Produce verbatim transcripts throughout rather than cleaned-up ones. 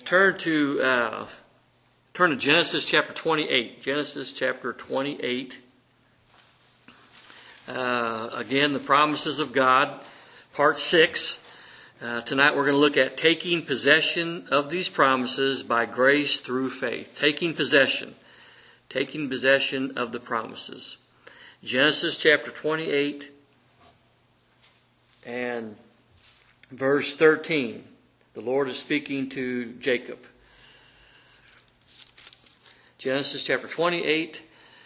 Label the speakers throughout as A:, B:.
A: Turn to uh, turn to Genesis chapter twenty-eight. Genesis chapter twenty-eight. Uh, again, the promises of God, part six. Uh, tonight we're going to look at taking possession of these promises by grace through faith. Taking possession. Taking possession of the promises. Genesis chapter twenty-eight and verse thirteen. The Lord is speaking to Jacob. Genesis chapter twenty-eight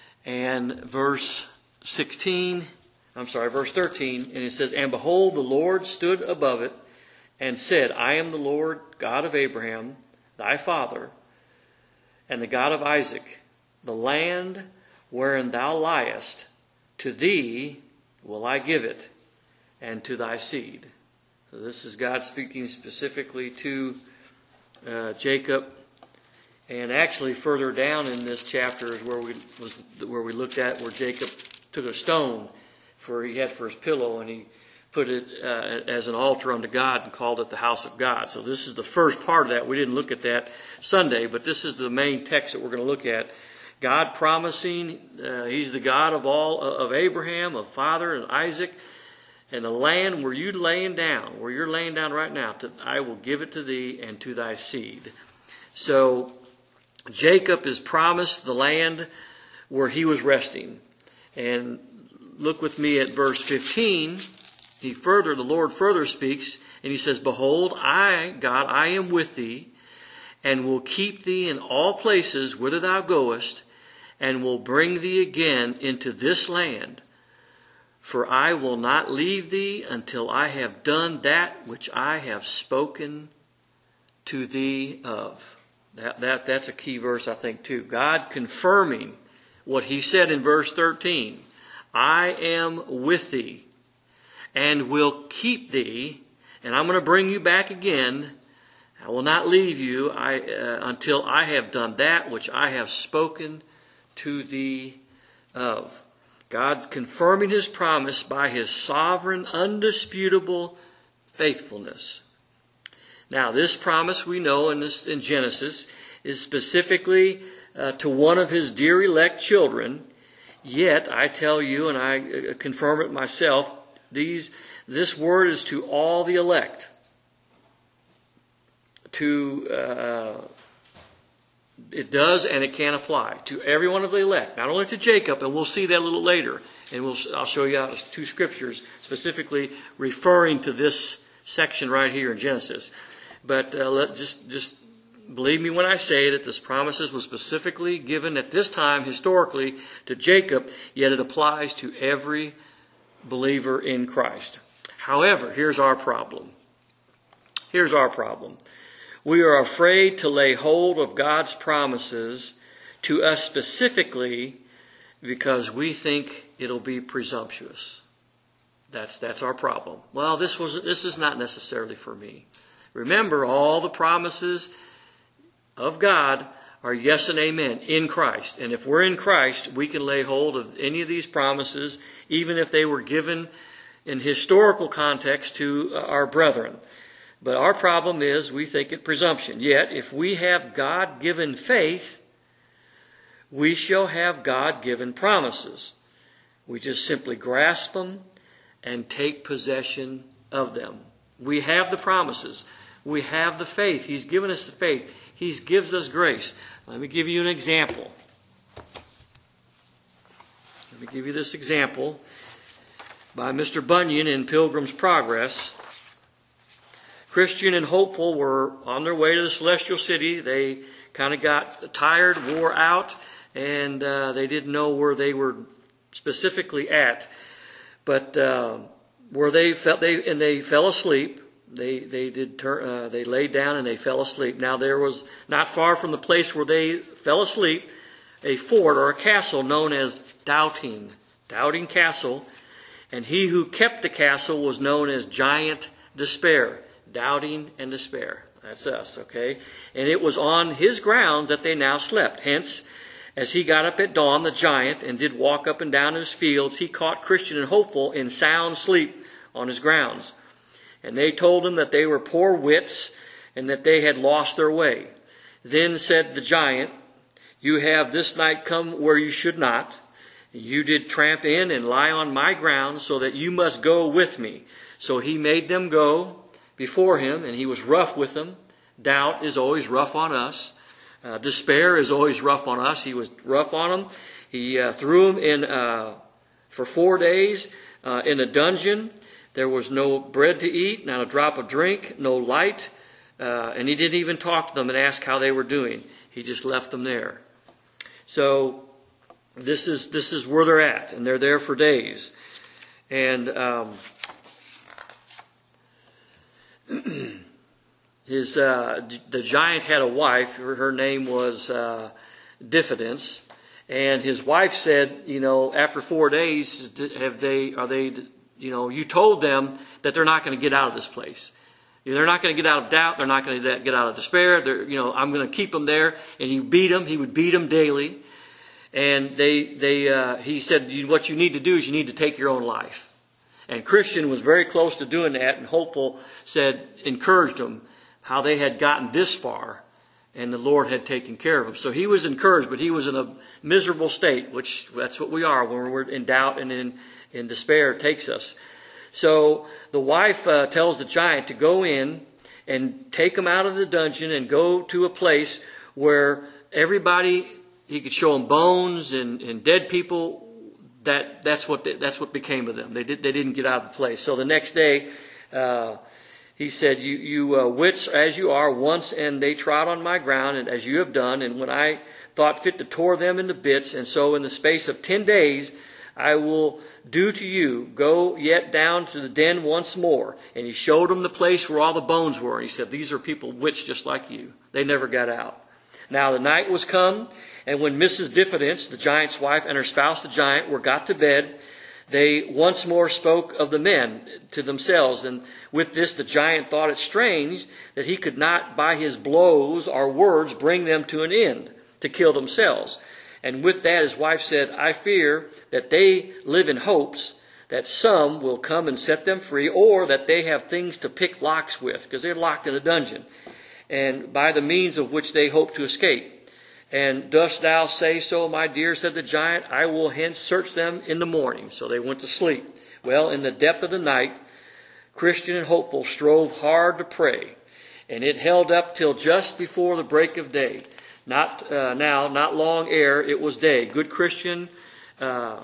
A: and verse sixteen. I'm sorry, verse thirteen. And it says, "And behold, the Lord stood above it and said, I am the Lord God of Abraham, thy father, and the God of Isaac. The land wherein thou liest, to thee will I give it, and to thy seed." So this is God speaking specifically to uh, Jacob. And actually further down in this chapter is where we was where we looked at where Jacob took a stone for he had for his pillow, and he put it uh, as an altar unto God and called it the house of God. So this is the first part of that. We didn't look at that Sunday, but this is the main text that we're going to look at. God promising, uh, He's the God of all, of Abraham, of Father and Isaac, and the land where you're laying down, where you're laying down right now, to, I will give it to thee and to thy seed. So Jacob is promised the land where he was resting. And look with me at verse fifteen. He further, the Lord further speaks, and he says, "Behold, I, God, I am with thee, and will keep thee in all places whither thou goest, and will bring thee again into this land. For I will not leave thee until I have done that which I have spoken to thee of." That, that, that's a key verse, I think, too. God confirming what he said in verse thirteen. I am with thee and will keep thee, and I'm going to bring you back again. I will not leave you I, uh, until I have done that which I have spoken to thee of. God's confirming his promise by his sovereign, undisputable faithfulness. Now, this promise we know in this in Genesis is specifically uh, to one of his dear elect children. Yet, I tell you, and I uh, confirm it myself, these this word is to all the elect. To uh, it does and it can apply to every one of the elect, not only to Jacob, and we'll see that a little later. And we'll I'll show you out two scriptures specifically referring to this section right here in Genesis. But uh, let just just believe me when I say that this promises was specifically given at this time historically to Jacob, yet it applies to every believer in Christ. However, here's our problem. Here's our problem. We are afraid to lay hold of God's promises to us specifically because we think it'll be presumptuous. That's that's our problem. Well, this was this is not necessarily for me. Remember, all the promises of God are yes and amen in Christ. And if we're in Christ, we can lay hold of any of these promises, even if they were given in historical context to our brethren. But our problem is we think it presumption. Yet, if we have God-given faith, we shall have God-given promises. We just simply grasp them and take possession of them. We have the promises. We have the faith. He's given us the faith. He gives us grace. Let me give you an example. Let me give you this example by Mister Bunyan in Pilgrim's Progress. Christian and hopeful were on their way to the celestial city. They kind of got tired, wore out, and uh, they didn't know where they were specifically at. But uh, where they felt they and they fell asleep. They they did turn. Uh, they laid down and they fell asleep. Now there was not far from the place where they fell asleep a fort or a castle known as Doubting, Doubting Castle, and he who kept the castle was known as Giant Despair. Doubting and despair. That's us, okay? And it was on his grounds that they now slept. Hence, as he got up at dawn, the giant, and did walk up and down his fields, he caught Christian and hopeful in sound sleep on his grounds. And they told him that they were poor wits, and that they had lost their way. Then said the giant, you have this night come where you should not. You did tramp in and lie on my ground, so that you must go with me. So he made them go before him, and he was rough with them. Doubt is always rough on us. Uh, despair is always rough on us. He was rough on them. He uh, threw them in uh, for four days uh, in a dungeon. There was no bread to eat, not a drop of drink, no light. Uh, and he didn't even talk to them and ask how they were doing. He just left them there. So this is this is where they're at, and they're there for days. And um, his uh, the giant had a wife. Her, her name was uh, Diffidence, and his wife said, you know, after four days, have they are they, you know, you told them that they're not going to get out of this place. They're not going to get out of doubt. They're not going to get out of despair. They're, you know, I'm going to keep them there. And he beat them. He would beat them daily. And they, they, uh, he said, what you need to do is you need to take your own life. And Christian was very close to doing that. And Hopeful said, encouraged them how they had gotten this far, and the Lord had taken care of them. So he was encouraged, but he was in a miserable state, which that's what we are when we're in doubt and in, in despair takes us. So the wife uh, tells the giant to go in and take him out of the dungeon and go to a place where everybody, he could show them bones and, and dead people. That that's what they, that's what became of them. They did they didn't get out of the place. So the next day, uh, he said, "You you uh, wits as you are once, and they trod on my ground, and as you have done. And when I thought fit to tore them into bits, and so in the space of ten days." I will do to you, go yet down to the den once more. And he showed them the place where all the bones were. And he said, these are people witched just like you. They never got out. Now the night was come, and when Missus Diffidence, the giant's wife, and her spouse, the giant, were got to bed, they once more spoke of the men to themselves. And with this the giant thought it strange that he could not by his blows or words bring them to an end, to kill themselves. And with that, his wife said, I fear that they live in hopes that some will come and set them free, or that they have things to pick locks with, because they're locked in a dungeon, and by the means of which they hope to escape. And dost thou say so, my dear, said the giant, I will hence search them in the morning. So they went to sleep. Well, in the depth of the night, Christian and Hopeful strove hard to pray, and it held up till just before the break of day. Not uh, now, not long ere it was day. Good Christian, uh,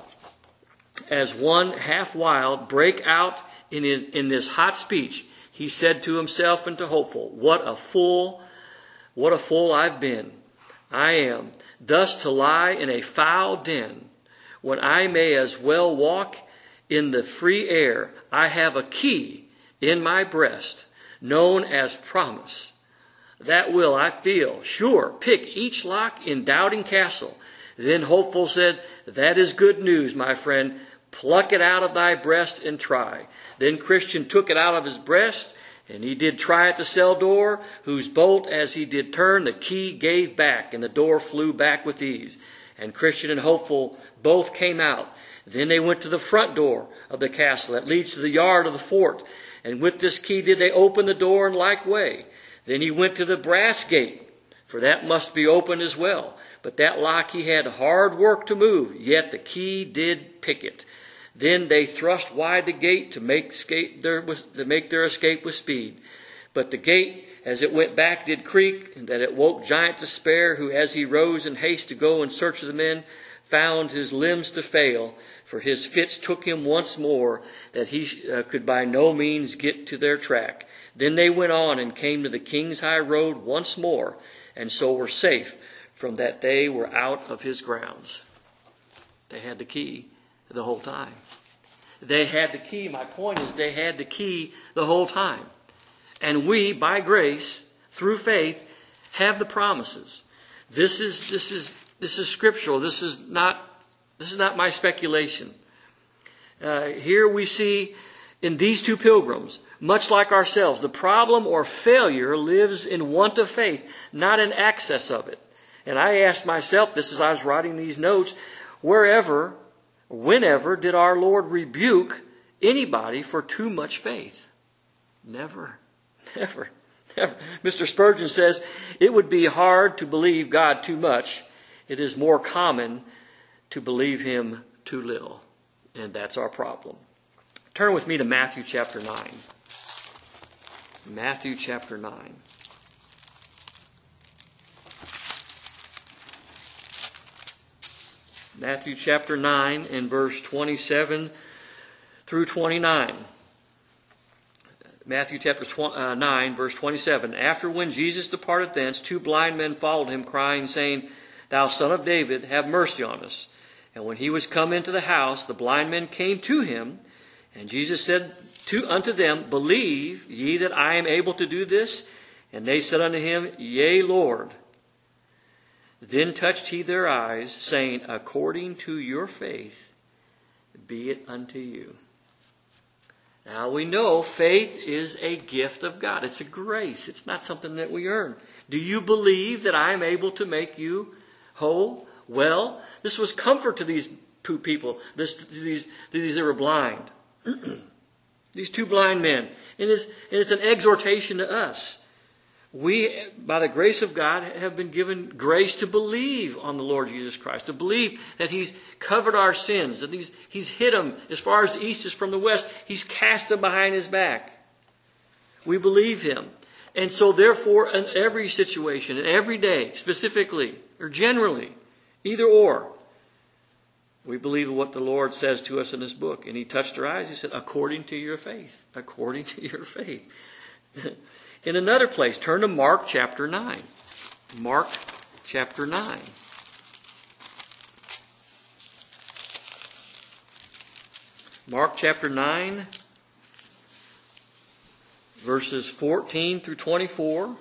A: as one half wild, break out in his, in this hot speech. He said to himself and to Hopeful, "What a fool! What a fool I've been! I am thus to lie in a foul den, when I may as well walk in the free air. I have a key in my breast, known as promise. That will, I feel, sure, pick each lock in Doubting Castle." Then Hopeful said, "That is good news, my friend. Pluck it out of thy breast and try." Then Christian took it out of his breast, and he did try at the cell door, whose bolt as he did turn, the key gave back, and the door flew back with ease. And Christian and Hopeful both came out. Then they went to the front door of the castle that leads to the yard of the fort, and with this key did they open the door in like way. Then he went to the brass gate, for that must be opened as well. But that lock he had hard work to move, yet the key did pick it. Then they thrust wide the gate to make escape their, to make their escape with speed. But the gate, as it went back, did creak, and that it woke Giant Despair, who as he rose in haste to go in search of the men, found his limbs to fail, for his fits took him once more, that he uh, could by no means get to their track. Then they went on and came to the King's High Road once more, and so were safe from that they were out of his grounds. They had the key the whole time. They had the key. My point is they had the key the whole time. And we, by grace, through faith, have the promises. This is this is this is scriptural. This is not this is not my speculation. Uh, here we see in these two pilgrims, much like ourselves, the problem or failure lives in want of faith, not in excess of it. And I asked myself this as I was writing these notes, wherever, whenever did our Lord rebuke anybody for too much faith? Never, never. Mister Spurgeon says, it would be hard to believe God too much. It is more common to believe him too little. And that's our problem. Turn with me to Matthew chapter nine. Matthew chapter nine. Matthew chapter nine and verse twenty-seven through twenty-nine. Matthew chapter nine, verse twenty-seven. After when Jesus departed thence, two blind men followed him, crying, saying, Thou son of David, have mercy on us. And when he was come into the house, the blind men came to him, and Jesus said to unto them, Believe ye that I am able to do this? And they said unto him, Yea, Lord. Then touched he their eyes, saying, According to your faith, be it unto you. Now we know faith is a gift of God. It's a grace. It's not something that we earn. Do you believe that I am able to make you whole? Well, this was comfort to these two people, this, to these, to these that were blind. These two blind men. And it's, and it's an exhortation to us. We, by the grace of God, have been given grace to believe on the Lord Jesus Christ, to believe that he's covered our sins, that he's, he's hid them as far as the east is from the west. He's cast them behind his back. We believe him. And so therefore, in every situation, in every day, specifically, or generally, either or, we believe what the Lord says to us in this book. And he touched our eyes. He said, according to your faith. According to your faith. In another place, turn to Mark chapter nine. Mark chapter nine. Mark chapter nine, verses fourteen through twenty-four.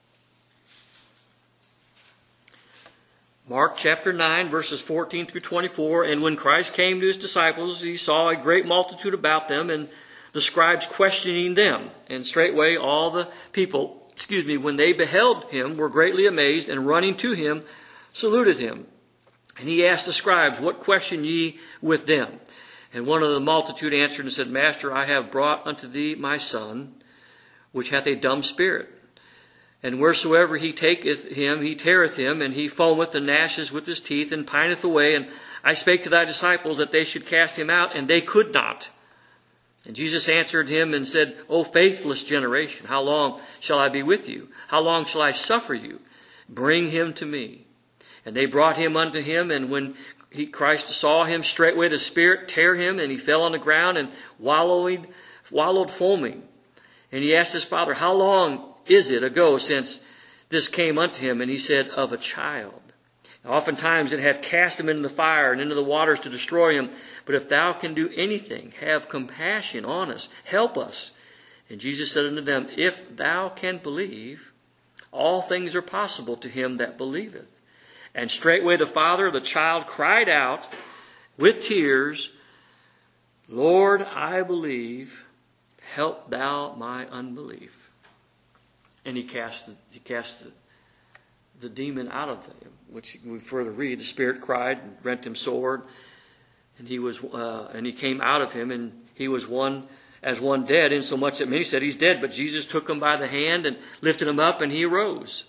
A: Mark chapter nine, verses fourteen through twenty-four. And when Christ came to his disciples, he saw a great multitude about them, and the scribes questioning them. And straightway all the people, excuse me, when they beheld him, were greatly amazed, and running to him, saluted him. And he asked the scribes, What question ye with them? And one of the multitude answered and said, Master, I have brought unto thee my son, which hath a dumb spirit. And wheresoever he taketh him, he teareth him, and he foameth and gnasheth with his teeth, and pineth away. And I spake to thy disciples that they should cast him out, and they could not. And Jesus answered him and said, O faithless generation, how long shall I be with you? How long shall I suffer you? Bring him to me. And they brought him unto him, and when he, Christ saw him, straightway the spirit tear him, and he fell on the ground and wallowed, wallowed foaming. And he asked his father, How long is it ago since this came unto him? And he said, Of a child. Oftentimes it hath cast him into the fire and into the waters to destroy him. But if thou can do anything, have compassion on us. Help us. And Jesus said unto them, If thou can believe, all things are possible to him that believeth. And straightway the father of the child cried out with tears, Lord, I believe, help thou my unbelief. And he cast, he cast the, the demon out of him, which we further read. The spirit cried and rent him sore, and he was, uh, and he came out of him, and he was one as one dead, insomuch that many said he's dead. But Jesus took him by the hand and lifted him up, and he arose.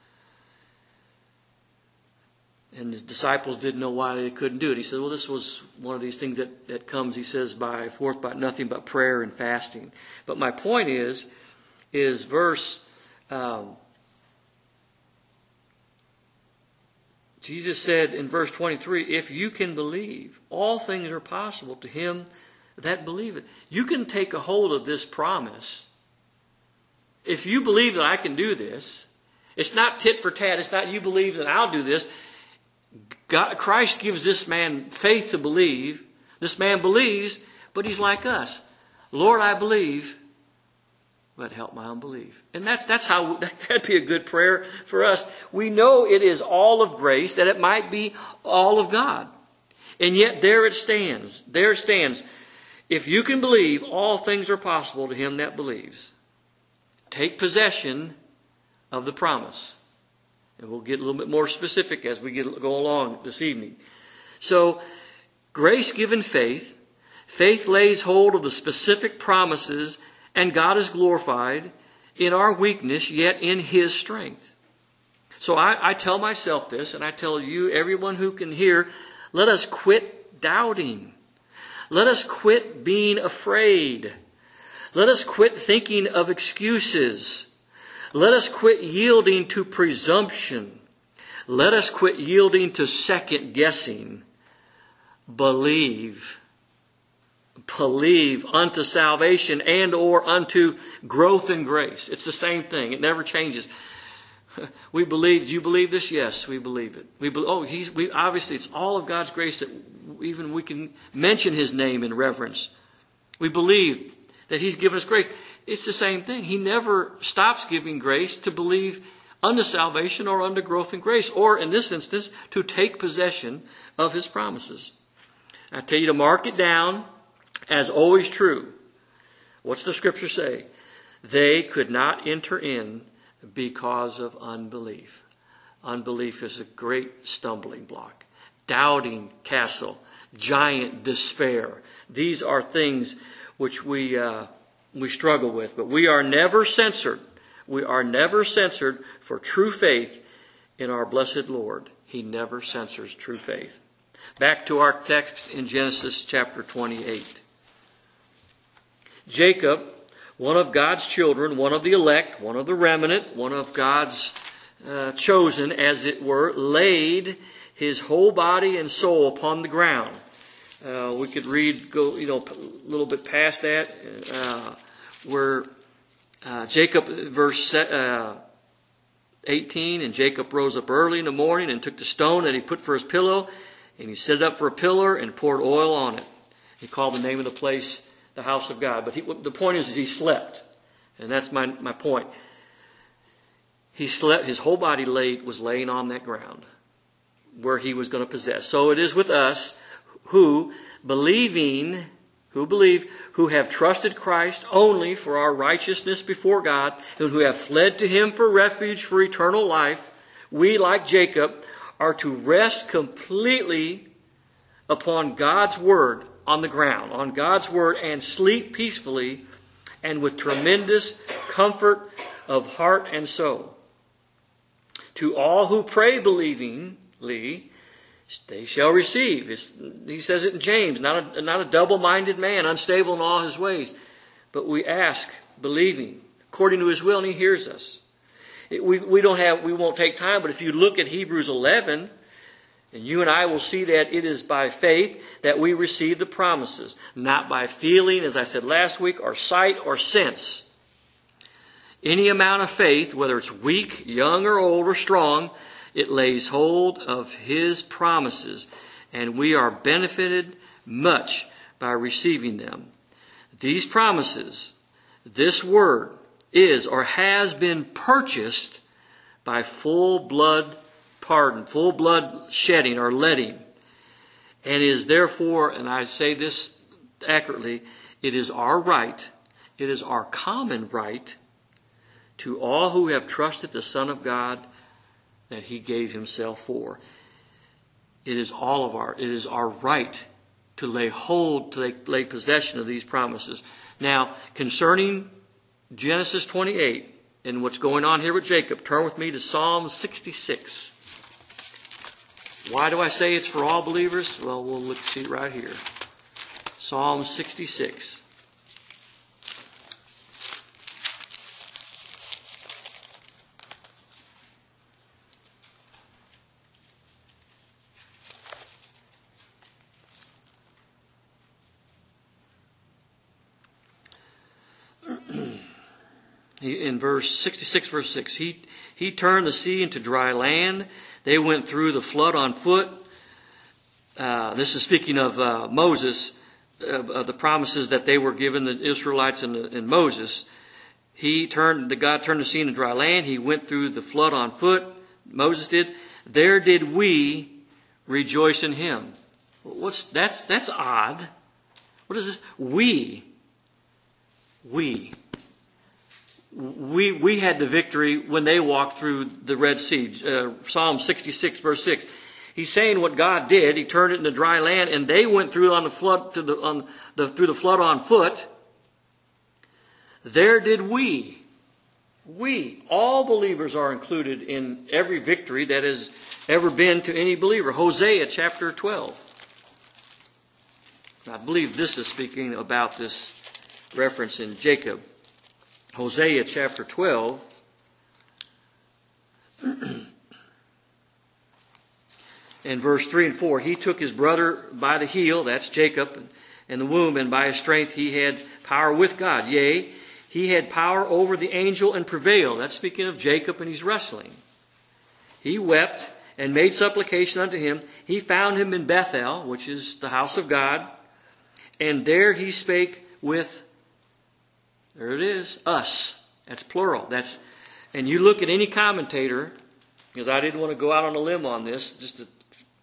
A: And his disciples didn't know why they couldn't do it. He said, well, this was one of these things that, that comes, he says, by forth by nothing but prayer and fasting. But my point is, is verse, um, Jesus said in verse twenty-three, if you can believe, all things are possible to him that believeth. You can take a hold of this promise. If you believe that I can do this, it's not tit for tat. It's not you believe that I'll do this. God, Christ gives this man faith to believe. This man believes, but he's like us. Lord, I believe, but help my unbelief. And that's that's how that'd be a good prayer for us. We know it is all of grace, that it might be all of God. And yet there it stands. There it stands. If you can believe, all things are possible to him that believes. Take possession of the promise. And we'll get a little bit more specific as we get, go along this evening. So, grace-given faith. Faith lays hold of the specific promises, and God is glorified. in our weakness, yet in His strength. So I, I tell myself this, and I tell you, everyone who can hear, let us quit doubting. Let us quit being afraid. Let us quit thinking of excuses. Let us quit yielding to presumption. Let us quit yielding to second guessing. Believe. Believe unto salvation and or unto growth in grace. It's the same thing. It never changes. We believe. Do you believe this? Yes, we believe it. We believe, oh, he's, we, obviously it's all of God's grace that even we can mention His name in reverence. We believe that He's given us grace. It's the same thing. He never stops giving grace to believe unto salvation or unto growth in grace, or in this instance, to take possession of His promises. I tell you to mark it down as always true. What's the scripture say? They could not enter in because of unbelief. Unbelief is a great stumbling block. Doubting castle, giant despair. These are things which we uh, we struggle with, but we are never censored. We are never censored for true faith in our blessed Lord. He never censors true faith. Back to our text in Genesis chapter twenty-eight. Jacob, one of God's children, one of the elect, one of the remnant, one of God's uh, chosen, as it were, laid his whole body and soul upon the ground. Uh, we could read, go, you know, a little bit past that, uh, where uh, Jacob, verse uh, eighteen, and Jacob rose up early in the morning and took the stone that he put for his pillow, and he set it up for a pillar and poured oil on it. He called the name of the place the house of God. But he, the point is, is he slept. And that's my, my point. He slept, his whole body laid, was laying on that ground where he was going to possess. So it is with us who, believing, who believe, who have trusted Christ only for our righteousness before God, and who have fled to Him for refuge for eternal life. We, like Jacob, are to rest completely upon God's Word on the ground, on God's Word, and sleep peacefully and with tremendous comfort of heart and soul. To all who pray believingly, they shall receive. It's, he says it in James, not a, not a double-minded man, unstable in all his ways. But we ask, believing, according to His will, and He hears us. It, we, we don't have, we won't take time, but if you look at Hebrews eleven, and you and I will see that it is by faith that we receive the promises, not by feeling, as I said last week, or sight or sense. Any amount of faith, whether it's weak, young, or old, or strong, it lays hold of His promises, and we are benefited much by receiving them. These promises, this word, is or has been purchased by full blood pardon, full blood shedding or letting, and is therefore, and I say this accurately, it is our right, it is our common right to all who have trusted the Son of God that He gave Himself for. It is all of our, it is our right to lay hold, to lay, lay possession of these promises. Now, concerning Genesis twenty-eight and what's going on here with Jacob, turn with me to Psalm sixty-six. Why do I say it's for all believers? Well, we'll look, see it right here. Psalm sixty-six. In verse sixty-six, verse six, he, he turned the sea into dry land. They went through the flood on foot. Uh, this is speaking of uh, Moses, uh, of the promises that they were given the Israelites and, and Moses. He turned, the God turned the sea into dry land. He went through the flood on foot. Moses did. There did we rejoice in Him. What's that's that's odd. What is this? We. We. We we had the victory when they walked through the Red Sea. Uh, Psalm sixty-six, verse six. He's saying what God did. He turned it into dry land, and they went through on the flood to the on the through the flood on foot. There did we We, all believers, are included in every victory that has ever been to any believer. Hosea chapter twelve. I believe this is speaking about this reference in Jacob. Hosea chapter twelve. In verse three and four, he took his brother by the heel, that's Jacob, and the womb, and by his strength he had power with God. Yea, he had power over the angel and prevailed. That's speaking of Jacob, and he's wrestling. He wept and made supplication unto him. He found him in Bethel, which is the house of God. And there he spake with, there it is, us. That's plural. That's, and you look at any commentator, because I didn't want to go out on a limb on this, just to,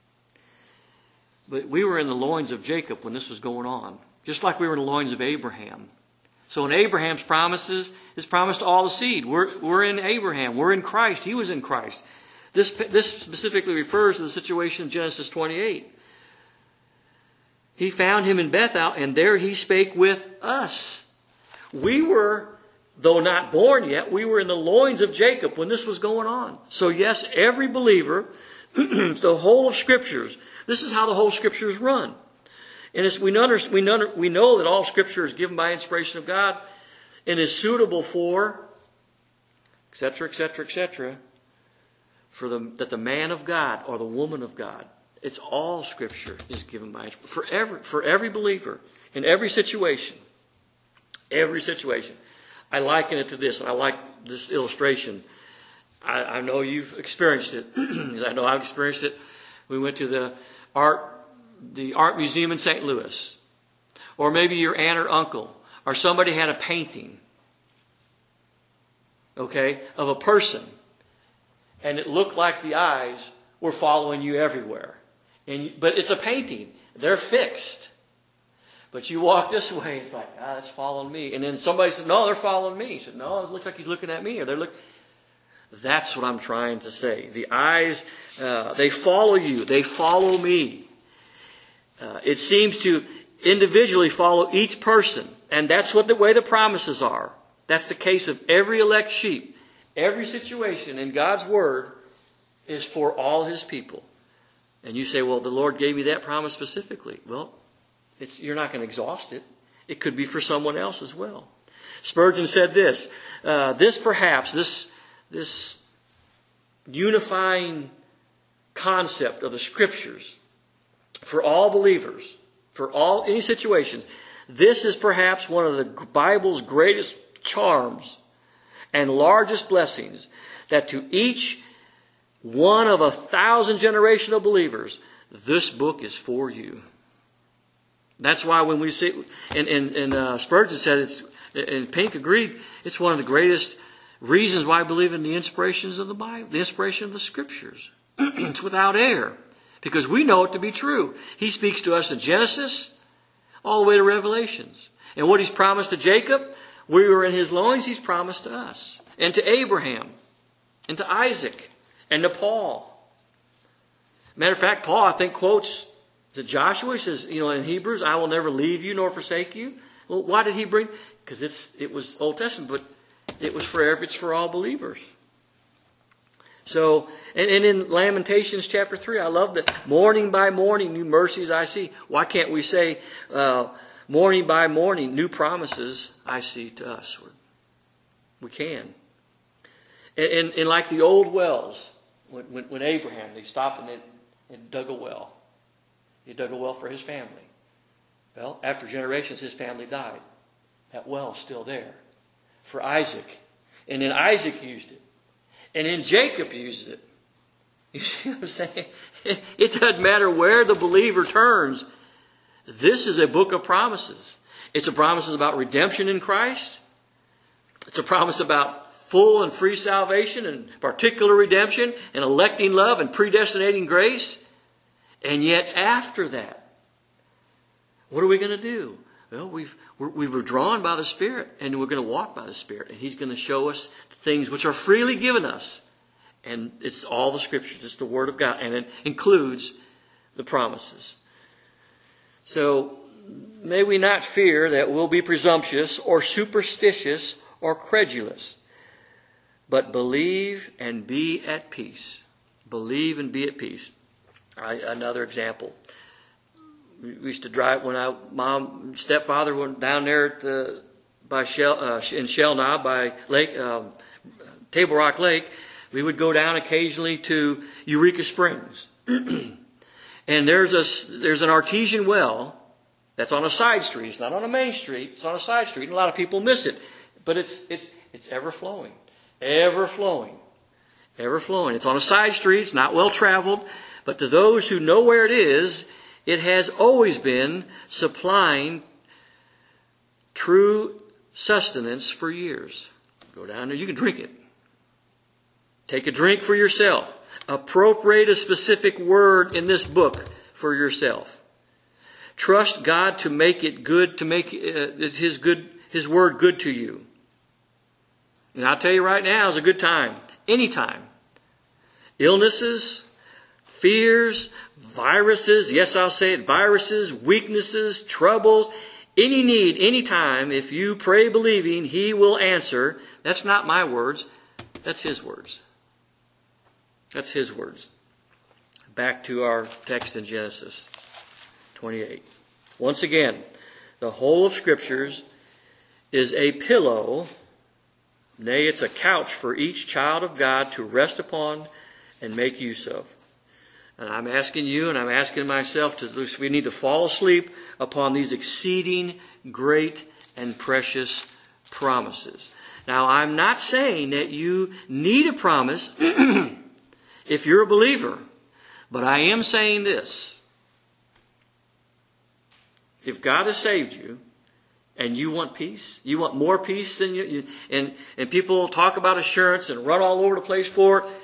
A: but we were in the loins of Jacob when this was going on. Just like we were in the loins of Abraham. So in Abraham's promises, his promise to all the seed. We're, we're in Abraham. We're in Christ. He was in Christ. This, this specifically refers to the situation in Genesis twenty-eight. He found him in Bethel, and there he spake with us. We were, though not born yet, we were in the loins of Jacob when this was going on. So yes, every believer, the whole of Scriptures, this is how the whole Scriptures run. And it's, we, know, we, know, we know that all Scripture is given by inspiration of God and is suitable for, et cetera, et cetera, et cetera, for the, that the man of God or the woman of God, it's all Scripture is given by for every, for every believer in every situation. Every situation. I liken it to this. I like this illustration. I, I know you've experienced it. I know I've experienced it. We went to the art the art museum in Saint Louis. Or maybe your aunt or uncle. Or somebody had a painting. Okay? Of a person. And it looked like the eyes were following you everywhere. And you, but it's a painting. They're fixed. But you walk this way, it's like, ah, it's following me. And then somebody said, no, they're following me. He said, no, it looks like he's looking at me. Or they're look. That's what I'm trying to say. The eyes, uh, they follow you. They follow me. Uh, it seems to individually follow each person. And that's what the way the promises are. That's the case of every elect sheep. Every situation in God's Word is for all His people. And you say, well, the Lord gave me that promise specifically. Well, it's, you're not going to exhaust it. It could be for someone else as well. Spurgeon said this, uh, this perhaps, this, this unifying concept of the Scriptures for all believers, for all, any situations, this is perhaps one of the Bible's greatest charms and largest blessings, that to each one of a thousand generational believers, this book is for you. That's why when we see, and, and, and uh, Spurgeon said, it's, and Pink agreed, it's one of the greatest reasons why I believe in the inspirations of the Bible, the inspiration of the Scriptures. It's without error, because we know it to be true. He speaks to us in Genesis all the way to Revelations. And what He's promised to Jacob, we were in his loins, He's promised to us. And to Abraham, and to Isaac, and to Paul. Matter of fact, Paul, I think, quotes to Joshua. He says, you know, in Hebrews, I will never leave you nor forsake you. Well, why did he bring? Because it's it was Old Testament, but it was for it's for all believers. So, and, and in Lamentations chapter three, I love that. Morning by morning, new mercies I see. Why can't we say, uh, morning by morning, new promises I see to us? We can. And, and, and like the old wells, when, when, when Abraham, they stopped and, they, and dug a well. He dug a well for his family. Well, after generations, his family died. That well's still there. For Isaac. And then Isaac used it. And then Jacob used it. You see what I'm saying? It doesn't matter where the believer turns. This is a book of promises. It's a promise about redemption in Christ. It's a promise about full and free salvation and particular redemption and electing love and predestinating grace. And yet after that, what are we going to do? Well, we've, we're, we were drawn by the Spirit, and we're going to walk by the Spirit. And He's going to show us things which are freely given us. And it's all the Scriptures. It's the Word of God. And it includes the promises. So may we not fear that we'll be presumptuous or superstitious or credulous. but believe and be at peace. Believe and be at peace. I, another example. We used to drive when I, mom, stepfather went down there at the, by Shell, uh, in Shell Knob by Lake, uh, Table Rock Lake. We would go down occasionally to Eureka Springs. And there's a, there's an artesian well that's on a side street. It's not on a main street. It's on a side street. And a lot of people miss it. But it's, it's, it's ever flowing. Ever flowing. Ever flowing. It's on a side street. It's not well traveled. But to those who know where it is, it has always been supplying true sustenance for years. Go down there. You can drink it. Take a drink for yourself. Appropriate a specific word in this book for yourself. Trust God to make it good, to make uh, His good, His word good to you. And I'll tell you right now is a good time. Anytime. Illnesses, fears, viruses, yes, I'll say it, viruses, weaknesses, troubles, any need, any time, if you pray believing, He will answer. That's not my words. That's His words. That's His words. Back to our text in Genesis twenty-eight. Once again, the whole of Scriptures is a pillow, nay, it's a couch for each child of God to rest upon and make use of. And I'm asking you and I'm asking myself to, we need to fall asleep upon these exceeding great and precious promises. Now, I'm not saying that you need a promise if you're a believer, but I am saying this. If God has saved you and you want peace, you want more peace than you, you and, and people talk about assurance and run all over the place for it.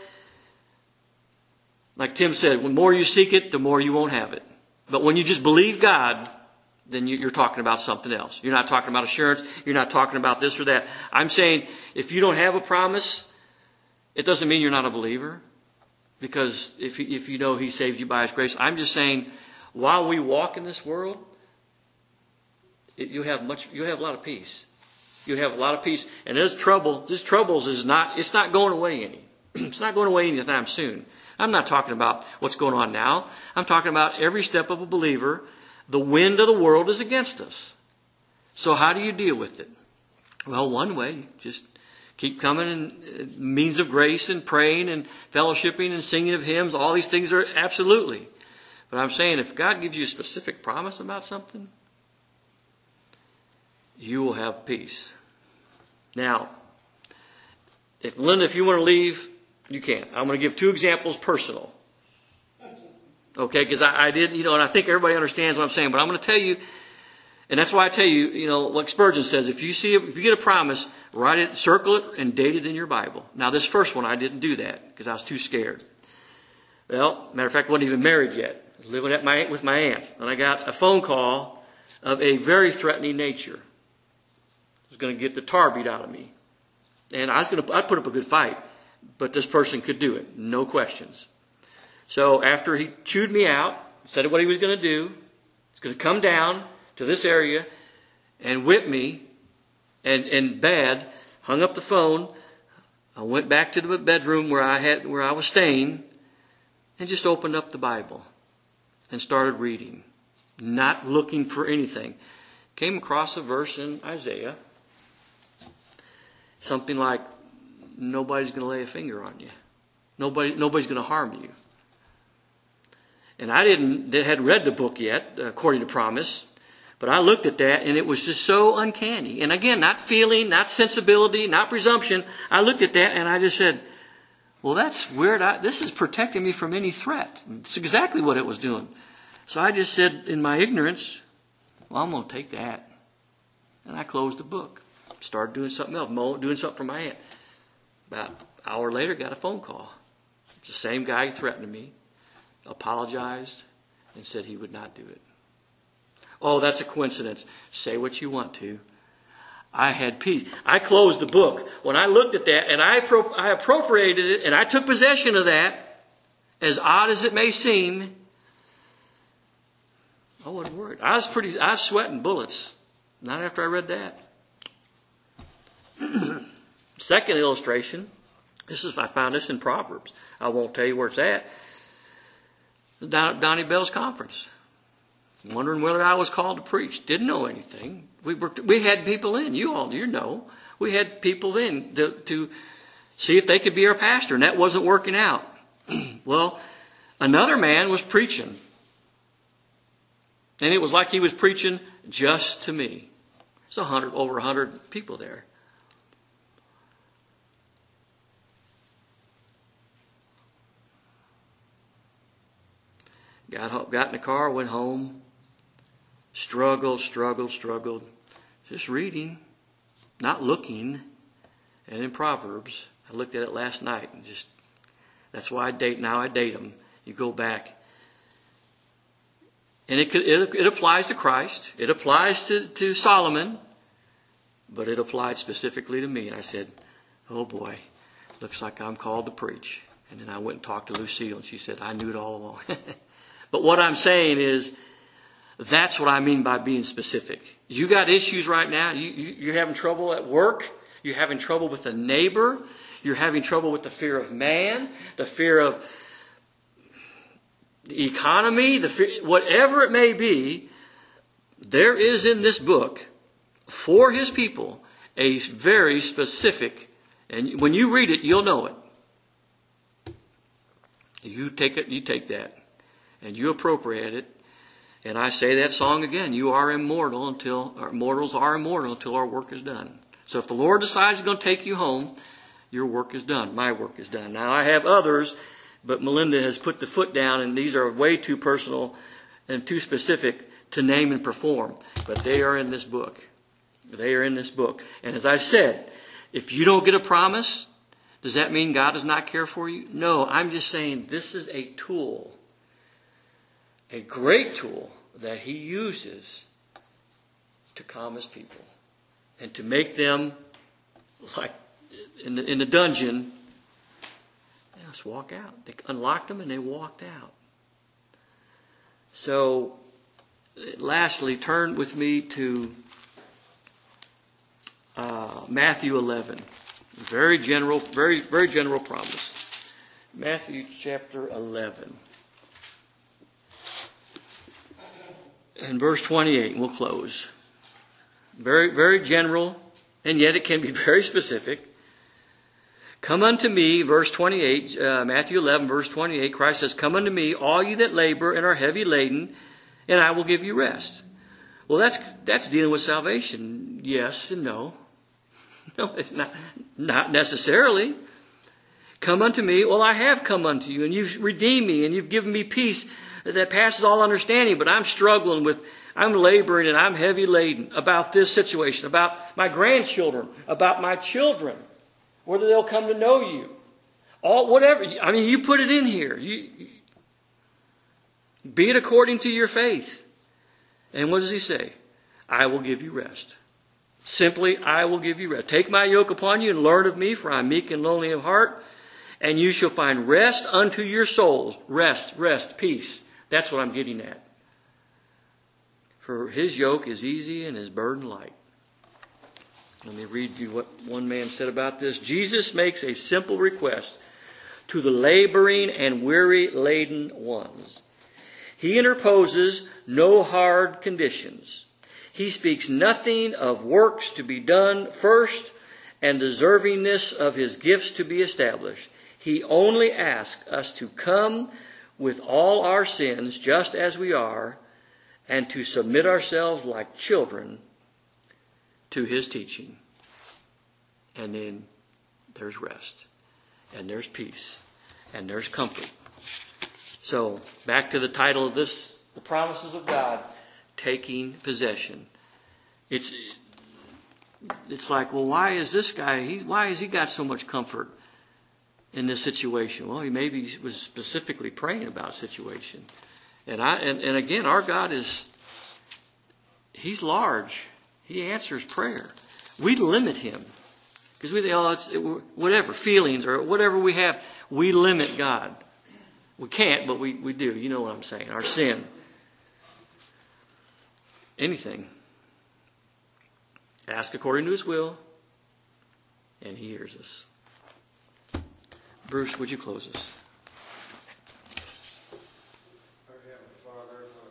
A: Like Tim said, the more you seek it, the more you won't have it. But when you just believe God, then you're talking about something else. You're not talking about assurance. You're not talking about this or that. I'm saying if you don't have a promise, it doesn't mean you're not a believer. Because if if you know He saved you by His grace, I'm just saying, while we walk in this world, it, you have much. You have a lot of peace. You have a lot of peace, and there's trouble. This troubles is not. It's not going away any. It's not going away anytime soon. I'm not talking about what's going on now. I'm talking about every step of a believer. The wind of the world is against us. So how do you deal with it? Well, one way, you just keep coming in means of grace and praying and fellowshipping and singing of hymns. All these things are absolutely. But I'm saying if God gives you a specific promise about something, you will have peace. Now, if Linda, if you want to leave, you can. I'm going to give two examples personal. Okay, because I, I did, you know, and I think everybody understands what I'm saying, but I'm going to tell you, and that's why I tell you, you know, like Spurgeon says, if you see, if you get a promise, write it, circle it, and date it in your Bible. Now, this first one, I didn't do that because I was too scared. Well, matter of fact, I wasn't even married yet. I was living at my with my aunt, and I got a phone call of a very threatening nature. I was going to get the tar beat out of me, and I was going to, I'd put up a good fight, but this person could do it, no questions. So after he chewed me out, said what he was going to do, he's going to come down to this area and whip me, and, and bad, hung up the phone. I went back to the bedroom where I had, where I was staying, and just opened up the Bible and started reading, not looking for anything. Came across a verse in Isaiah, something like, nobody's going to lay a finger on you. Nobody, nobody's going to harm you. And I didn't, hadn't read the book yet, according to promise. But I looked at that and it was just so uncanny. And again, not feeling, not sensibility, not presumption. I looked at that and I just said, well, that's weird. I, this is protecting me from any threat. It's exactly what it was doing. So I just said in my ignorance, well, I'm going to take that. And I closed the book. Started doing something else, doing something for my aunt. About an hour later, got a phone call. It's the same guy who threatened me. Apologized and said he would not do it. Oh, that's a coincidence. Say what you want to. I had peace. I closed the book. When I looked at that and I, I appropriated it and I took possession of that, as odd as it may seem, I wasn't worried. I was pretty, I was sweating bullets. Not after I read that. Second illustration. This is, I found this in Proverbs. I won't tell you where it's at. Down at Donnie Bell's conference. Wondering whether I was called to preach. Didn't know anything. We were, we had people in. You all, you know. We had people in to, to see if they could be our pastor, and that wasn't working out. Well, another man was preaching. And it was like he was preaching just to me. It's a hundred, over a hundred people there. Got, got in the car, went home. Struggled, struggled, struggled. Just reading, not looking. And in Proverbs, I looked at it last night and just, that's why I date, now I date them. You go back. And it, could, it, it applies to Christ. It applies to, to Solomon. But it applied specifically to me. And I said, oh boy, looks like I'm called to preach. And then I went and talked to Lucille and she said, I knew it all along. But what I'm saying is, that's what I mean by being specific. You got issues right now. You, you, you're having trouble at work. You're having trouble with a neighbor. You're having trouble with the fear of man, the fear of the economy, the fear, whatever it may be. There is in this book for his people a very specific, and when you read it, you'll know it. You take it, you take that, and you appropriate it. And I say that song again, you are immortal until, or mortals are immortal until our work is done. So if the Lord decides He's going to take you home, your work is done. My work is done. Now I have others, but Melinda has put the foot down, and these are way too personal and too specific to name and perform. But they are in this book. They are in this book. And as I said, if you don't get a promise, does that mean God does not care for you? No, I'm just saying this is a tool. A great tool that He uses to calm His people and to make them, like in the, in the dungeon, they just walk out. They unlocked them and they walked out. So, lastly, turn with me to uh, Matthew eleven. Very general, very very general promise. Matthew chapter eleven. In verse twenty-eight, we'll close. Very, very general, and yet it can be very specific. Come unto me, verse twenty-eight, uh, Matthew eleven, verse twenty-eight, Christ says, come unto me, all you that labor and are heavy laden, and I will give you rest. Well, that's that's dealing with salvation. Yes and no. No, it's not, not necessarily. Come unto me, well, I have come unto you, and you've redeemed me, and you've given me peace that passes all understanding, but I'm struggling with, I'm laboring and I'm heavy laden about this situation, about my grandchildren, about my children, whether they'll come to know you. All, whatever. I mean, you put it in here. You, be it according to your faith. And what does He say? I will give you rest. Simply, I will give you rest. Take my yoke upon you and learn of me, for I am meek and lowly of heart, and you shall find rest unto your souls. Rest, rest, peace. That's what I'm getting at. For His yoke is easy and His burden light. Let me read you what one man said about this. Jesus makes a simple request to the laboring and weary laden ones. He interposes no hard conditions. He speaks nothing of works to be done first and deservingness of His gifts to be established. He only asks us to come with all our sins just as we are, and to submit ourselves like children to His teaching. And then there's rest, and there's peace, and there's comfort. So, back to the title of this, the promises of God, taking possession. It's it's like, well, why is this guy, he, why has he got so much comfort in this situation? Well, he maybe was specifically praying about a situation. And I and, and again, our God is, He's large. He answers prayer. We limit Him. Because we think, oh, it's, it, whatever, feelings or whatever we have, we limit God. We can't, but we, we do. You know what I'm saying. Our sin. Anything. Ask according to His will, and He hears us. Bruce, would you close us?